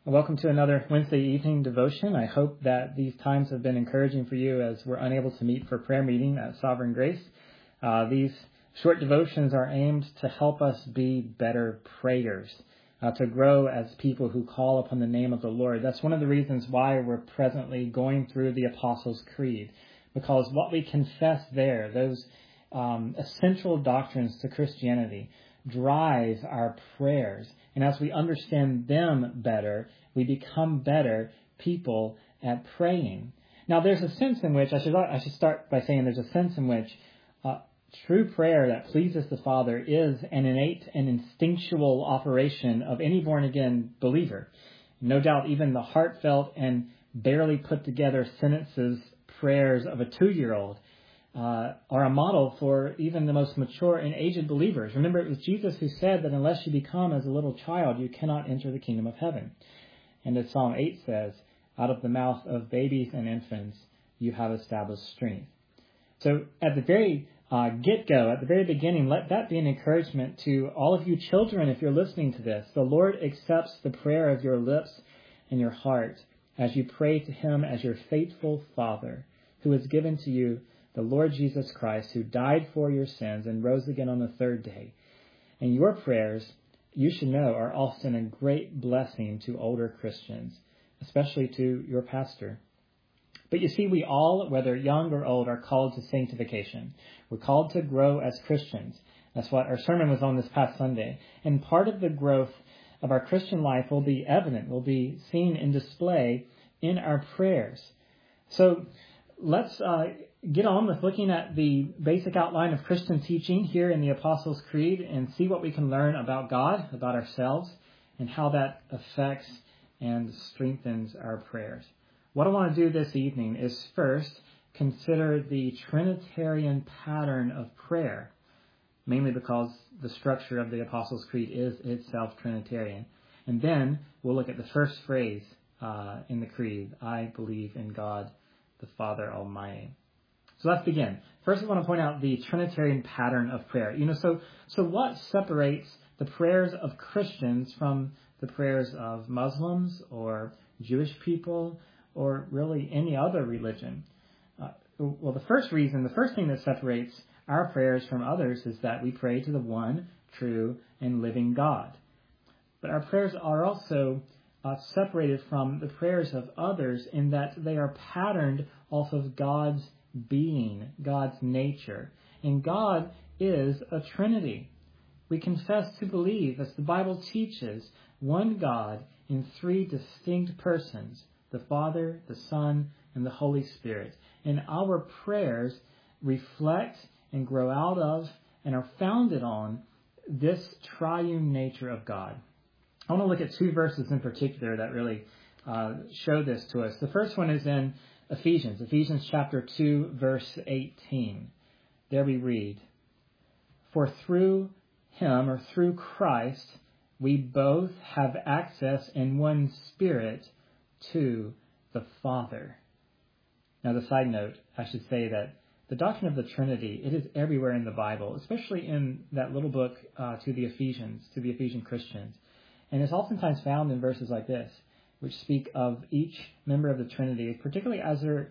Welcome to another Wednesday evening devotion. I hope that these times have been encouraging for you as we're unable to meet for prayer meeting at Sovereign Grace. These short devotions are aimed to help us be better prayers, to grow as people who call upon the name of the Lord. That's one of the reasons why we're presently going through the Apostles' Creed, because what we confess there, those essential doctrines to Christianity, drive our prayers. And as we understand them better, we become better people at praying. Now, there's a sense in which, I should start by saying there's a sense in which true prayer that pleases the Father is an innate and instinctual operation of any born-again believer. No doubt even the heartfelt and barely put together sentences, prayers of a 2-year-old are a model for even the most mature and aged believers. Remember, it was Jesus who said that unless you become as a little child, you cannot enter the kingdom of heaven. And as Psalm 8 says, out of the mouth of babies and infants, you have established strength. So at the very get-go, at the very beginning, let that be an encouragement to all of you children if you're listening to this. The Lord accepts the prayer of your lips and your heart as you pray to Him as your faithful Father, who has given to you the Lord Jesus Christ, who died for your sins and rose again on the third day. And your prayers, you should know, are often a great blessing to older Christians, especially to your pastor. But you see, we all, whether young or old, are called to sanctification. We're called to grow as Christians. That's what our sermon was on this past Sunday. And part of the growth of our Christian life will be evident, will be seen in display in our prayers. So let's get on with looking at the basic outline of Christian teaching here in the Apostles' Creed and see what we can learn about God, about ourselves, and how that affects and strengthens our prayers. What I want to do this evening is first consider the Trinitarian pattern of prayer, mainly because the structure of the Apostles' Creed is itself Trinitarian. And then we'll look at the first phrase in the Creed, I believe in God, the Father Almighty. So let's begin. First, I want to point out the Trinitarian pattern of prayer. So what separates the prayers of Christians from the prayers of Muslims or Jewish people or really any other religion? Well, the first thing that separates our prayers from others is that we pray to the one true and living God. But our prayers are also separated from the prayers of others in that they are patterned off of God's being, God's nature. And God is a Trinity. We confess to believe, as the Bible teaches, one God in 3 distinct persons, the Father, the Son, and the Holy Spirit. And our prayers reflect and grow out of and are founded on this triune nature of God. I want to look at 2 verses in particular that really show this to us. The first one is in Ephesians chapter 2, verse 18. There we read, For through Him, or through Christ, we both have access in one Spirit to the Father. Now, the side note, I should say that the doctrine of the Trinity, it is everywhere in the Bible, especially in that little book to the Ephesian Christians. And it's oftentimes found in verses like this, which speak of each member of the Trinity, particularly as they're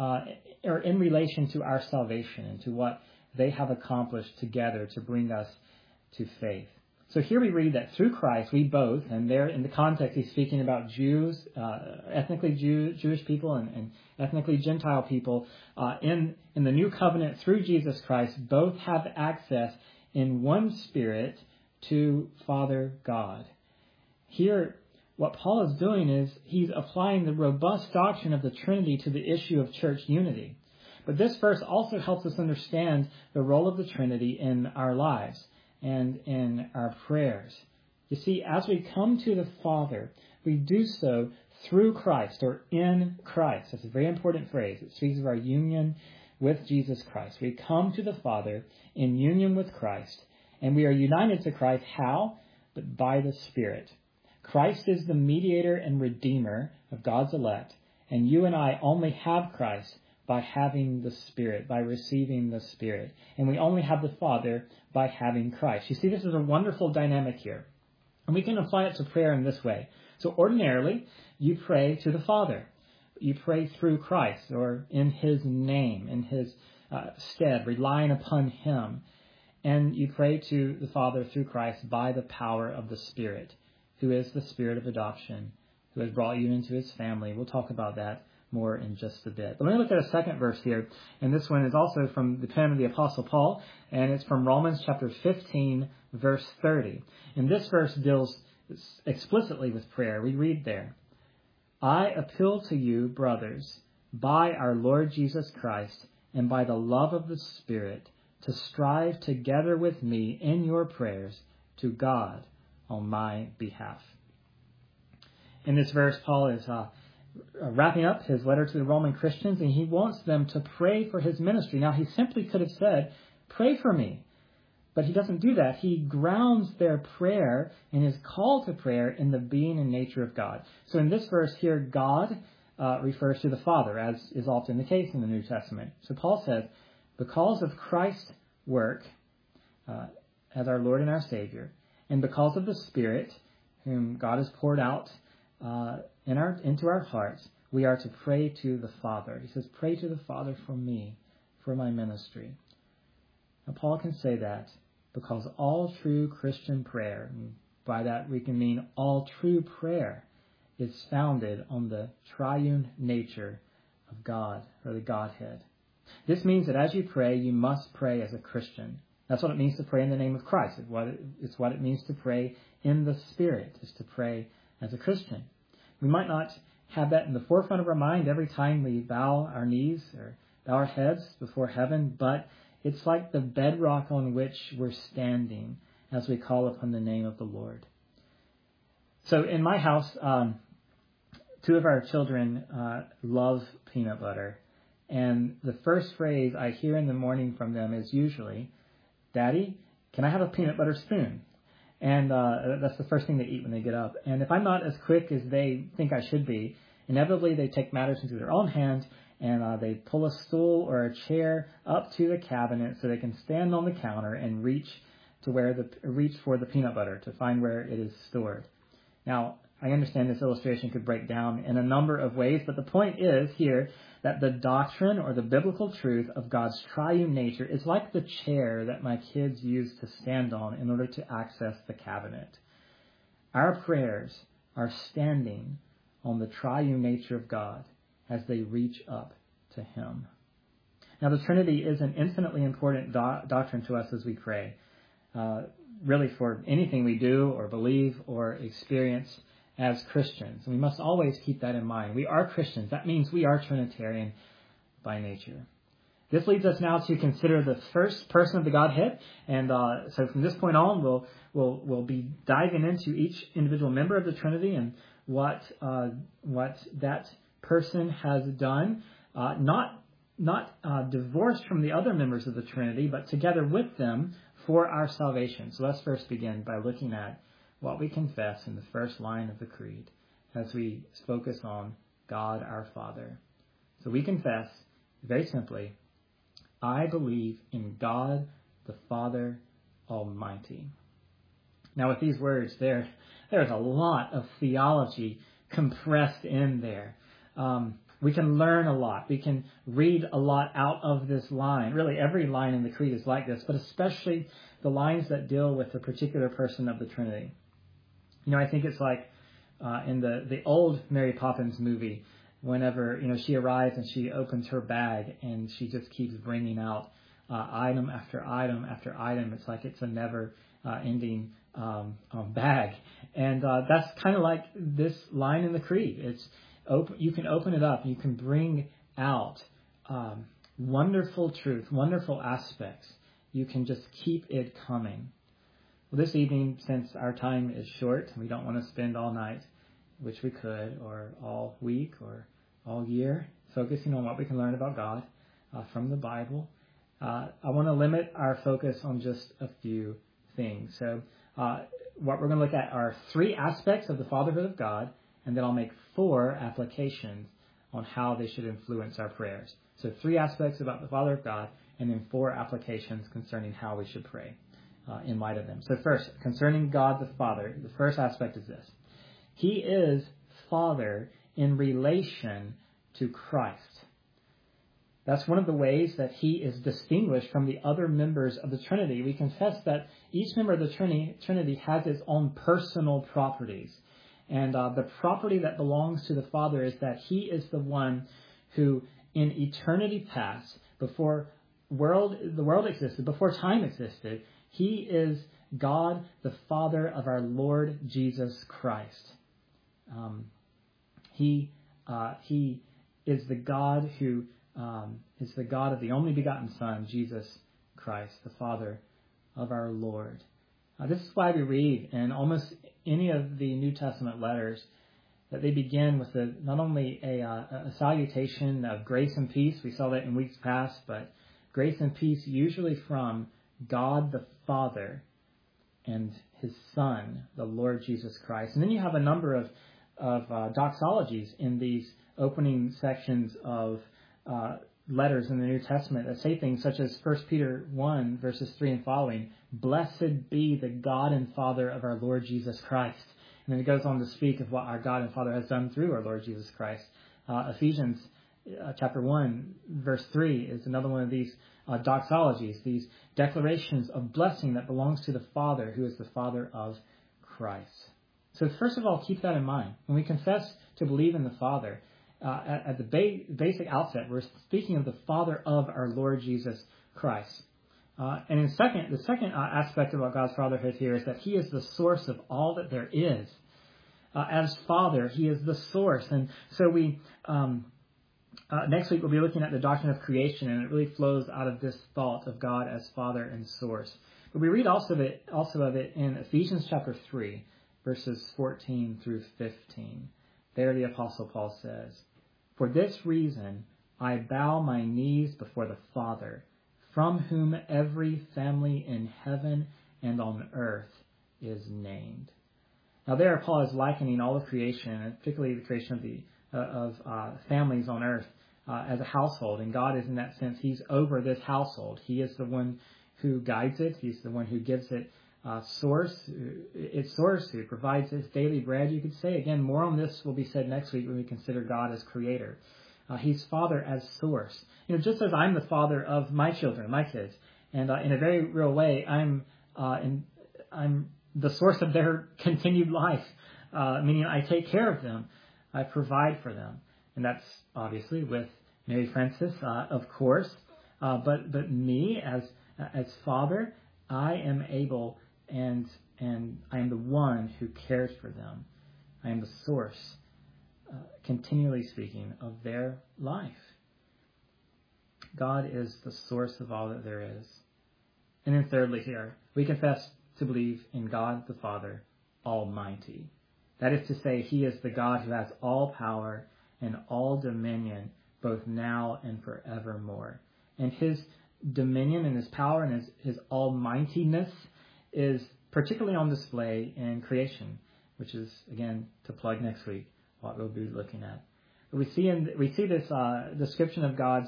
or in relation to our salvation and to what they have accomplished together to bring us to faith. So here we read that through Christ we both, and there in the context he's speaking about Jews, ethnically Jewish people and ethnically Gentile people, in the new covenant through Jesus Christ, both have access in one Spirit to Father God. Here, what Paul is doing is he's applying the robust doctrine of the Trinity to the issue of church unity. But this verse also helps us understand the role of the Trinity in our lives and in our prayers. You see, as we come to the Father, we do so through Christ or in Christ. That's a very important phrase. It speaks of our union with Jesus Christ. We come to the Father in union with Christ, and we are united to Christ. How? But by the Spirit. Christ is the mediator and redeemer of God's elect, and you and I only have Christ by having the Spirit, by receiving the Spirit. And we only have the Father by having Christ. You see, this is a wonderful dynamic here. And we can apply it to prayer in this way. So ordinarily, you pray to the Father. You pray through Christ or in His name, in His stead, relying upon Him. And you pray to the Father through Christ by the power of the Spirit, who is the Spirit of adoption, who has brought you into His family. We'll talk about that more in just a bit. But let me look at a second verse here. And this one is also from the pen of the Apostle Paul, and it's from Romans chapter 15, verse 30. And this verse deals explicitly with prayer. We read there, I appeal to you, brothers, by our Lord Jesus Christ and by the love of the Spirit, to strive together with me in your prayers to God on my behalf. In this verse, Paul is wrapping up his letter to the Roman Christians, and he wants them to pray for his ministry. Now, he simply could have said, pray for me. But he doesn't do that. He grounds their prayer and his call to prayer in the being and nature of God. So in this verse here, God refers to the Father, as is often the case in the New Testament. So Paul says, because of Christ's work as our Lord and our Savior, and because of the Spirit whom God has poured out into our hearts, we are to pray to the Father. He says, pray to the Father for me, for my ministry. Now, Paul can say that because all true Christian prayer, and by that we can mean all true prayer, is founded on the triune nature of God, or the Godhead. This means that as you pray, you must pray as a Christian. That's what it means to pray in the name of Christ. It's what it means to pray in the Spirit, is to pray as a Christian. We might not have that in the forefront of our mind every time we bow our knees or bow our heads before heaven, but it's like the bedrock on which we're standing as we call upon the name of the Lord. So in my house, two of our children love peanut butter. And the first phrase I hear in the morning from them is usually, Daddy, can I have a peanut butter spoon? And that's the first thing they eat when they get up. And if I'm not as quick as they think I should be, inevitably they take matters into their own hands, and they pull a stool or a chair up to the cabinet so they can stand on the counter and reach for the peanut butter to find where it is stored. Now, I understand this illustration could break down in a number of ways, but the point is here that the doctrine or the biblical truth of God's triune nature is like the chair that my kids use to stand on in order to access the cabinet. Our prayers are standing on the triune nature of God as they reach up to Him. Now, the Trinity is an infinitely important doctrine to us as we pray, really for anything we do or believe or experience as Christians. And we must always keep that in mind. We are Christians. That means we are Trinitarian by nature. This leads us now to consider the first person of the Godhead. And so from this point on, we'll be diving into each individual member of the Trinity and what that person has done, not divorced from the other members of the Trinity, but together with them for our salvation. So let's first begin by looking at what we confess in the first line of the Creed as we focus on God our Father. So we confess, very simply, I believe in God the Father Almighty. Now with these words, there's a lot of theology compressed in there. We can learn a lot. We can read a lot out of this line. Really, every line in the Creed is like this, but especially the lines that deal with the particular person of the Trinity. You know, I think it's like in the old Mary Poppins movie, whenever, she arrives and she opens her bag and she just keeps bringing out item after item after item. It's like it's a never-ending bag. And that's kind of like this line in the Creed. It's you can open it up. You can bring out wonderful truth, wonderful aspects. You can just keep it coming. Well, this evening, since our time is short, we don't want to spend all night, which we could, or all week, or all year, focusing on what we can learn about God from the Bible. I want to limit our focus on just a few things. So what we're going to look at are 3 aspects of the fatherhood of God, and then I'll make 4 applications on how they should influence our prayers. So 3 aspects about the Father of God, and then 4 applications concerning how we should pray. in light of them. So first, concerning God the Father, the first aspect is this. He is Father in relation to Christ. That's one of the ways that he is distinguished from the other members of the Trinity. We confess that each member of the Trinity has its own personal properties. And the property that belongs to the Father is that he is the one who, in eternity past, before the world existed, before time existed, he is God, the Father of our Lord Jesus Christ. He is the God who is the God of the only begotten Son, Jesus Christ, the Father of our Lord. This is why we read in almost any of the New Testament letters that they begin with not only a salutation of grace and peace, we saw that in weeks past, but grace and peace usually from God the Father and his Son, the Lord Jesus Christ. And then you have a number of doxologies in these opening sections of letters in the New Testament that say things such as 1 Peter 1, verses 3 and following, "Blessed be the God and Father of our Lord Jesus Christ." And then it goes on to speak of what our God and Father has done through our Lord Jesus Christ. Ephesians chapter 1, verse 3 is another one of these doxologies, these declarations of blessing that belongs to the Father, who is the Father of Christ. So first of all, keep that in mind. When we confess to believe in the Father, at the basic outset, we're speaking of the Father of our Lord Jesus Christ. And the second aspect about God's fatherhood here is that he is the source of all that there is. As Father, he is the source. And so next week we'll be looking at the doctrine of creation, and it really flows out of this thought of God as Father and source. But we read also of it in Ephesians chapter 3, verses 14 through 15. There the Apostle Paul says, "For this reason I bow my knees before the Father, from whom every family in heaven and on earth is named." Now there Paul is likening all of creation, and particularly the creation of families on earth, as a household. And God is, in that sense, he's over this household. He is the one who guides it. He's the one who gives it its source, who provides its daily bread, you could say. Again, more on this will be said next week when we consider God as creator. He's Father as source. Just as I'm the father of my children, my kids, and in a very real way, I'm the source of their continued life, meaning I take care of them, I provide for them, and that's obviously with Mary Frances, of course. But me as Father, I am able and I am the one who cares for them. I am the source, continually speaking, of their life. God is the source of all that there is. And then thirdly here, we confess to believe in God the Father Almighty. That is to say, he is the God who has all power and all dominion, both now and forevermore. And his dominion and his power and his almightiness is particularly on display in creation, which is, again, to plug next week, what we'll be looking at. We see this description of God's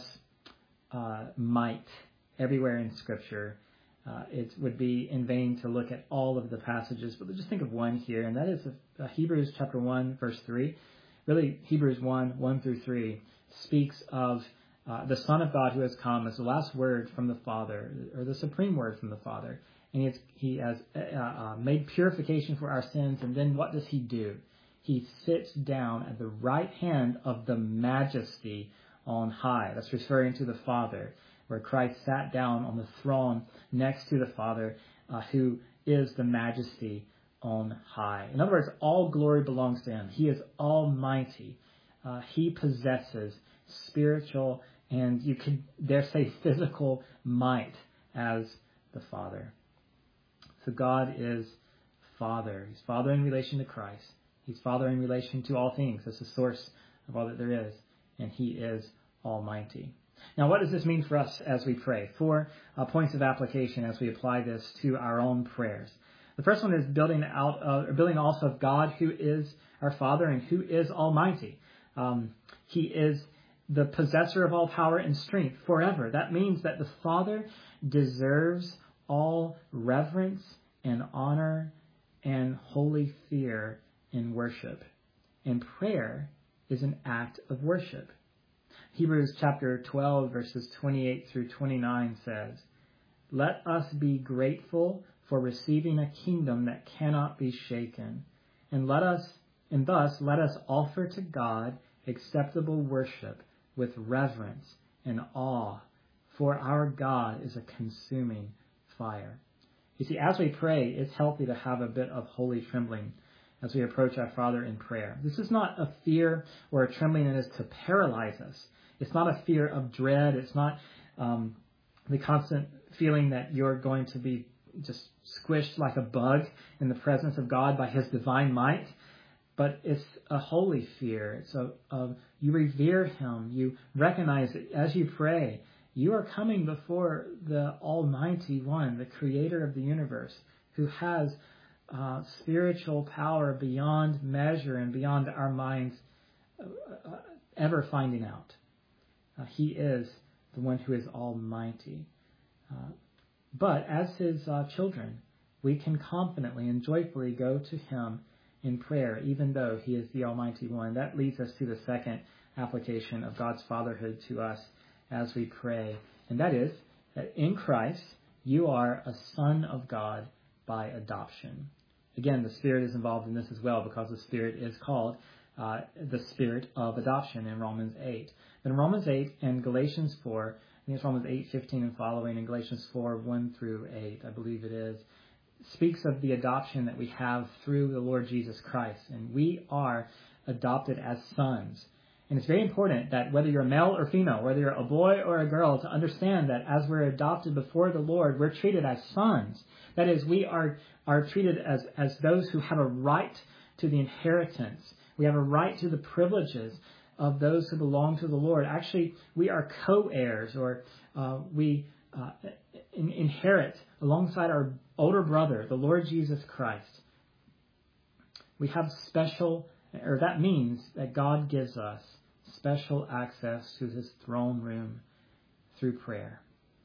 might everywhere in Scripture. It would be in vain to look at all of the passages, but just think of one here, and that is Hebrews chapter 1, verse 3. Really, Hebrews 1 through 3 speaks of the Son of God who has come as the last word from the Father, or the supreme word from the Father. And he has made purification for our sins, and then what does he do? He sits down at the right hand of the Majesty on high. That's referring to the Father, where Christ sat down on the throne next to the Father, who is the Majesty on high. In other words, all glory belongs to him. He is almighty. He possesses spiritual and, you could dare say, physical might as the Father. So God is Father. He's Father in relation to Christ. He's Father in relation to all things. That's the source of all that there is. And he is almighty. Now, what does this mean for us as we pray? 4 points of application as we apply this to our own prayers. The first one is building also of God, who is our Father and who is almighty. He is the possessor of all power and strength forever. That means that the Father deserves all reverence and honor and holy fear in worship. And prayer is an act of worship. Hebrews chapter 12, verses 28 through 29 says, "Let us be grateful for receiving a kingdom that cannot be shaken, and thus let us offer to God acceptable worship with reverence and awe, for our God is a consuming fire." You see, as we pray, it's healthy to have a bit of holy trembling as we approach our Father in prayer. This is not a fear or a trembling that is to paralyze us. It's not a fear of dread. It's not the constant feeling that you're going to be just squished like a bug in the presence of God by his divine might. But it's a holy fear. It's you revere him. You recognize that as you pray, you are coming before the Almighty One, the Creator of the universe, who has spiritual power beyond measure and beyond our minds ever finding out. He is the one who is almighty. But as his children, we can confidently and joyfully go to him in prayer, even though he is the Almighty One. That leads us to the second application of God's fatherhood to us as we pray. And that is that in Christ, you are a son of God by adoption. Again, the Spirit is involved in this as well, because the Spirit is called the Spirit of adoption in Romans 8. But in Romans 8 and Galatians 4, I think it's Romans 8:15 and following, and Galatians 4:1 through 8, I believe it is, speaks of the adoption that we have through the Lord Jesus Christ. And we are adopted as sons. And it's very important that whether you're male or female, whether you're a boy or a girl, to understand that as we're adopted before the Lord, we're treated as sons. That is, we are treated as those who have a right to the inheritance. We have a right to the privileges of those who belong to the Lord. Actually, we are co-heirs, or we inherit alongside our older brother, the Lord Jesus Christ. We have that means that God gives us special access to his throne room through prayer.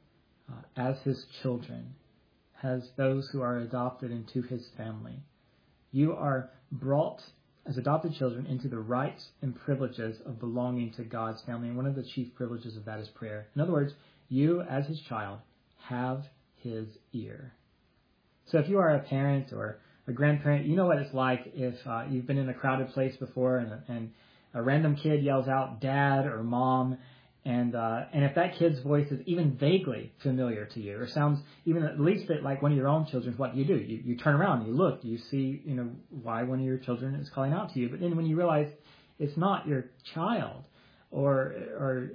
As his children, as those who are adopted into his family, you are brought as adopted children into the rights and privileges of belonging to God's family. And one of the chief privileges of that is prayer. In other words, you as his child have his ear. So if you are a parent or a grandparent, you know what it's like if you've been in a crowded place before and a random kid yells out "Dad" or "Mom," and if that kid's voice is even vaguely familiar to you, or sounds even at least bit like one of your own children's, what do? You turn around, you look, you see, why one of your children is calling out to you. But then when you realize it's not your child, and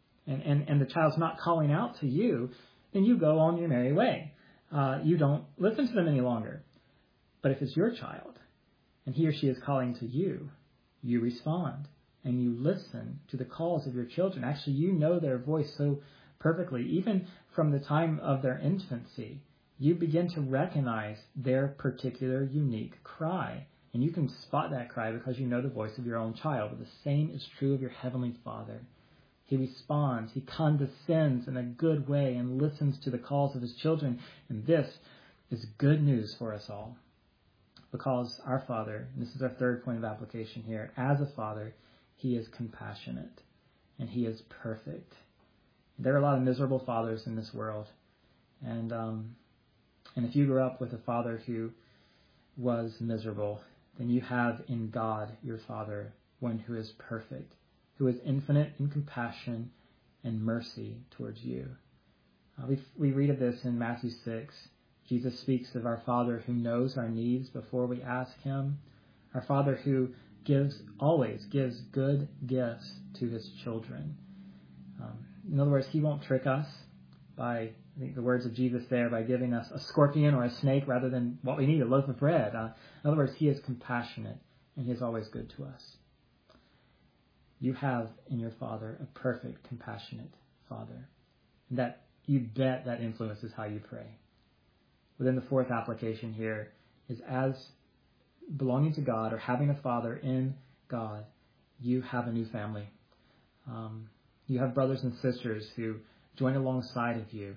the child's not calling out to you, then you go on your merry way. You don't listen to them any longer. But if it's your child, and he or she is calling to you, you respond, and you listen to the calls of your children. Actually, you know their voice so perfectly. Even from the time of their infancy, you begin to recognize their particular unique cry. And you can spot that cry because you know the voice of your own child. But the same is true of your Heavenly Father. He responds, he condescends in a good way and listens to the calls of his children. And this is good news for us all. Because our Father, and this is our third point of application here, as a Father, he is compassionate and he is perfect. There are a lot of miserable fathers in this world. And if you grew up with a father who was miserable, then you have in God, your Father, one who is perfect, who is infinite in compassion and mercy towards you. We read of this in Matthew 6. Jesus speaks of our Father who knows our needs before we ask him. Our Father who always gives good gifts to his children. In other words, he won't trick us by, I think the words of Jesus there, by giving us a scorpion or a snake rather than what we need, a loaf of bread. In other words, he is compassionate and he is always good to us. You have in your Father a perfect, compassionate Father. And that, you bet, that influences how you pray. But then the fourth application here is, as belonging to God or having a Father in God, you have a new family. You have brothers and sisters who join alongside of you.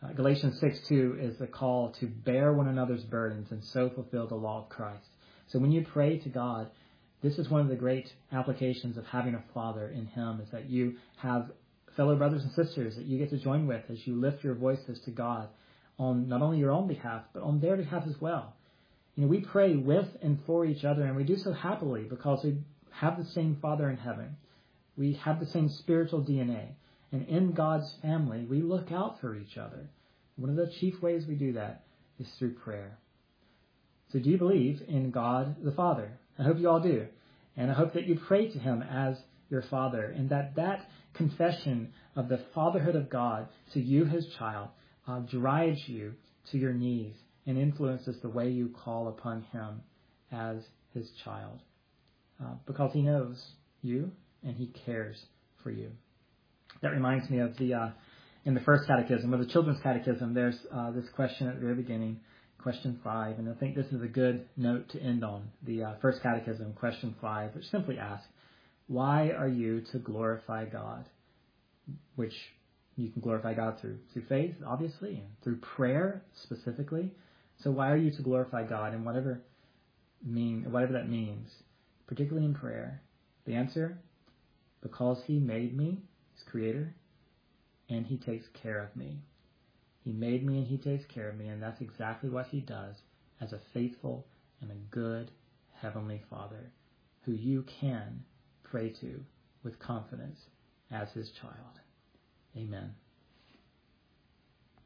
Galatians 6:2 is the call to bear one another's burdens and so fulfill the law of Christ. So when you pray to God, this is one of the great applications of having a Father in Him, is that you have fellow brothers and sisters that you get to join with as you lift your voices to God on not only your own behalf, but on their behalf as well. We pray with and for each other, and we do so happily because we have the same Father in heaven. We have the same spiritual DNA. And in God's family, we look out for each other. One of the chief ways we do that is through prayer. So do you believe in God the Father? I hope you all do. And I hope that you pray to Him as your Father, and that confession of the fatherhood of God to you, His child, drives you to your knees and influences the way you call upon Him as His child. Because He knows you and He cares for you. That reminds me of in the first catechism, or the children's catechism, there's this question at the very beginning, question 5, and I think this is a good note to end on. The first catechism, question 5, which simply asks, why are you to glorify God? Which you can glorify God through faith, obviously, and through prayer specifically. So why are you to glorify God, and whatever that means, particularly in prayer? The answer, because He made me, His Creator, and He takes care of me. He made me and He takes care of me, and that's exactly what He does as a faithful and a good Heavenly Father who you can pray to with confidence as His child. Amen.